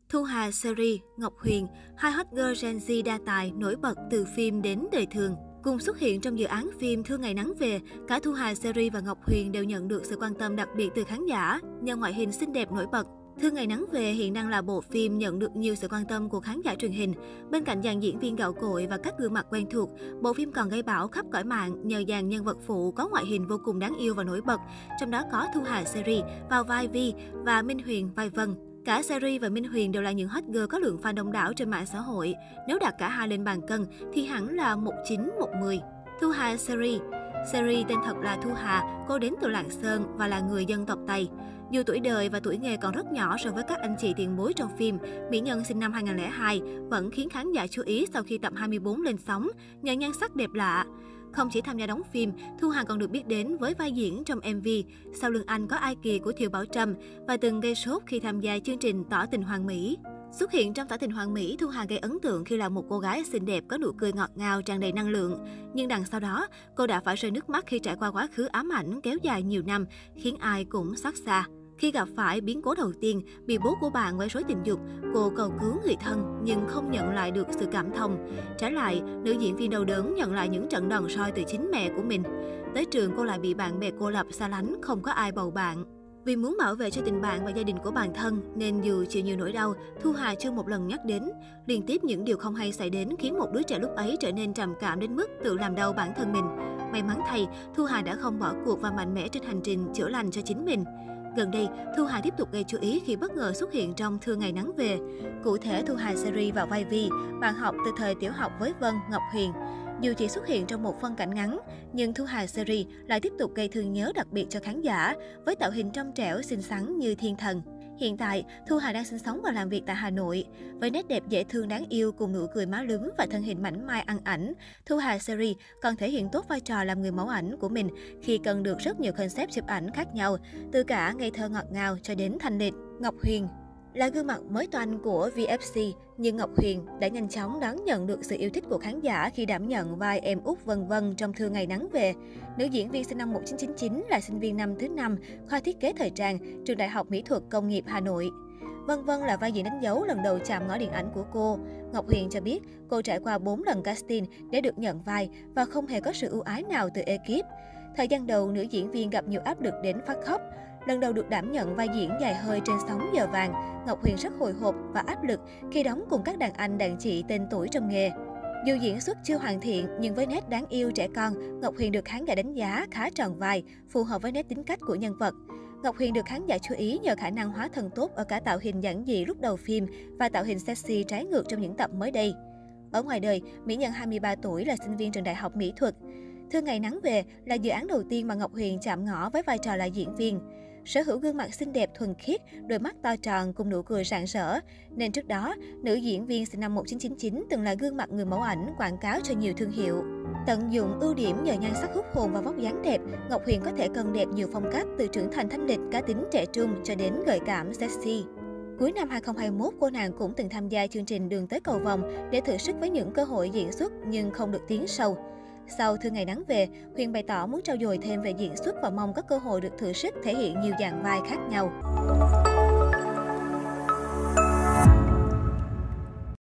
Thu Hà Series, Ngọc Huyền, hai hot girl Gen Z đa tài nổi bật từ phim đến đời thường. Cùng xuất hiện trong dự án phim Thương Ngày Nắng Về, cả Thu Hà Series và Ngọc Huyền đều nhận được sự quan tâm đặc biệt từ khán giả nhờ ngoại hình xinh đẹp nổi bật. Thương Ngày Nắng Về hiện đang là bộ phim nhận được nhiều sự quan tâm của khán giả truyền hình. Bên cạnh dàn diễn viên gạo cội và các gương mặt quen thuộc, bộ phim còn gây bão khắp cõi mạng nhờ dàn nhân vật phụ có ngoại hình vô cùng đáng yêu và nổi bật. Trong đó có Thu Hà Series vào vai Vi và Minh Huyền vai Vân. Cả Series và Minh Huyền đều là những hot girl có lượng fan đông đảo trên mạng xã hội. Nếu đặt cả hai lên bàn cân thì hẳn là 19-10. Thu Hà Series tên thật là Thu Hà, cô đến từ Lạng Sơn và là người dân tộc Tây. Dù tuổi đời và tuổi nghề còn rất nhỏ so với các anh chị tiền bối trong phim, mỹ nhân sinh năm 2002 vẫn khiến khán giả chú ý sau khi tập 24 lên sóng nhờ nhan sắc đẹp lạ. Không chỉ tham gia đóng phim, Thu Hà còn được biết đến với vai diễn trong MV Sau lưng anh có ai kìa của Thiều Bảo Trâm và từng gây sốt khi tham gia chương trình Tỏ tình Hoàng Mỹ. Xuất hiện trong Tỏ tình Hoàng Mỹ, Thu Hà gây ấn tượng khi là một cô gái xinh đẹp có nụ cười ngọt ngào tràn đầy năng lượng. Nhưng đằng sau đó, cô đã phải rơi nước mắt khi trải qua quá khứ ám ảnh kéo dài nhiều năm, khiến ai cũng xót xa. Khi gặp phải biến cố đầu tiên, bị bố của bạn quấy rối tình dục, cô cầu cứu người thân nhưng không nhận lại được sự cảm thông. Trái lại, nữ diễn viên đau đớn nhận lại những trận đòn roi từ chính mẹ của mình. Tới trường, cô lại bị bạn bè cô lập, xa lánh, không có ai bầu bạn. Vì muốn bảo vệ cho tình bạn và gia đình của bản thân, nên dù chịu nhiều nỗi đau, Thu Hà chưa một lần nhắc đến. Liên tiếp những điều không hay xảy đến khiến một đứa trẻ lúc ấy trở nên trầm cảm đến mức tự làm đau bản thân mình. May mắn thay, Thu Hà đã không bỏ cuộc và mạnh mẽ trên hành trình chữa lành cho chính mình. Gần đây, Thu Hà tiếp tục gây chú ý khi bất ngờ xuất hiện trong Thương Ngày Nắng Về. Cụ thể, Thu Hà Series vào vai Vi, bạn học từ thời tiểu học với Vân, Ngọc Huyền. Dù chỉ xuất hiện trong một phân cảnh ngắn, nhưng Thu Hà Series lại tiếp tục gây thương nhớ đặc biệt cho khán giả, với tạo hình trong trẻo, xinh xắn như thiên thần. Hiện tại, Thu Hà đang sinh sống và làm việc tại Hà Nội. Với nét đẹp dễ thương đáng yêu cùng nụ cười má lúm và thân hình mảnh mai ăn ảnh, Thu Hà Series còn thể hiện tốt vai trò làm người mẫu ảnh của mình khi cần được rất nhiều concept chụp ảnh khác nhau, từ cả ngây thơ ngọt ngào cho đến thanh lịch. Ngọc Huyền là gương mặt mới toanh của VFC, nhưng Ngọc Huyền đã nhanh chóng đón nhận được sự yêu thích của khán giả khi đảm nhận vai em út Vân Vân trong Thương Ngày Nắng Về. Nữ diễn viên sinh năm 1999 là sinh viên năm thứ 5, khoa thiết kế thời trang, trường Đại học Mỹ thuật Công nghiệp Hà Nội. Vân Vân là vai diễn đánh dấu lần đầu chạm ngõ điện ảnh của cô. Ngọc Huyền cho biết cô trải qua 4 lần casting để được nhận vai và không hề có sự ưu ái nào từ ekip. Thời gian đầu, nữ diễn viên gặp nhiều áp lực đến phát khóc. Lần đầu được đảm nhận vai diễn dài hơi trên sóng giờ vàng, Ngọc Huyền rất hồi hộp và áp lực khi đóng cùng các đàn anh đàn chị tên tuổi trong nghề. Dù diễn xuất chưa hoàn thiện nhưng với nét đáng yêu trẻ con, Ngọc Huyền được khán giả đánh giá khá tròn vai, phù hợp với nét tính cách của nhân vật. Ngọc Huyền được khán giả chú ý nhờ khả năng hóa thân tốt ở cả tạo hình giản dị lúc đầu phim và tạo hình sexy trái ngược trong những tập mới đây. Ở ngoài đời, mỹ nhân 23 tuổi là sinh viên trường Đại học Mỹ thuật. Thương Ngày Nắng Về là dự án đầu tiên mà Ngọc Huyền chạm ngõ với vai trò là diễn viên. Sở hữu gương mặt xinh đẹp thuần khiết, đôi mắt to tròn cùng nụ cười rạng rỡ, nên trước đó, nữ diễn viên sinh năm 1999 từng là gương mặt người mẫu ảnh quảng cáo cho nhiều thương hiệu. Tận dụng ưu điểm nhờ nhan sắc hút hồn và vóc dáng đẹp, Ngọc Huyền có thể cân đẹp nhiều phong cách từ trưởng thành thanh lịch, cá tính trẻ trung cho đến gợi cảm sexy. Cuối năm 2021, cô nàng cũng từng tham gia chương trình Đường tới cầu vồng để thử sức với những cơ hội diễn xuất nhưng không được tiến sâu. Sau Thương Ngày Nắng Về, Huyền bày tỏ muốn trau dồi thêm về diễn xuất và mong có cơ hội được thử sức thể hiện nhiều dạng vai khác nhau.